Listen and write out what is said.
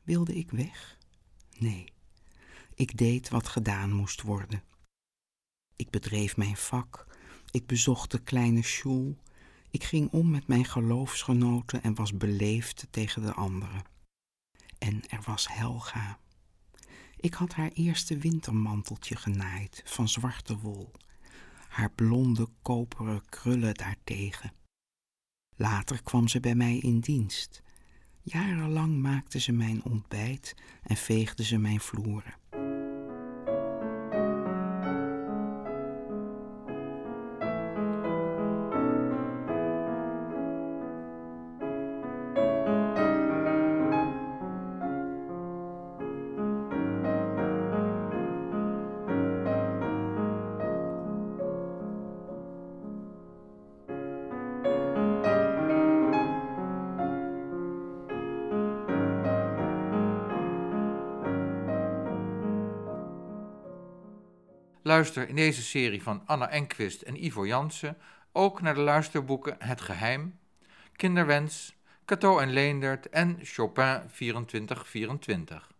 Wilde ik weg? Nee, ik deed wat gedaan moest worden. Ik bedreef mijn vak, ik bezocht de kleine sjoel, ik ging om met mijn geloofsgenoten en was beleefd tegen de anderen. En er was Helga. Ik had haar eerste wintermanteltje genaaid van zwarte wol, haar blonde koperen krullen daartegen. Later kwam ze bij mij in dienst. Jarenlang maakte ze mijn ontbijt en veegde ze mijn vloeren. Luister in deze serie van Anna Enquist en Ivo Jansen ook naar de luisterboeken Het Geheim, Kinderwens, Cato en Leendert en Chopin 2424.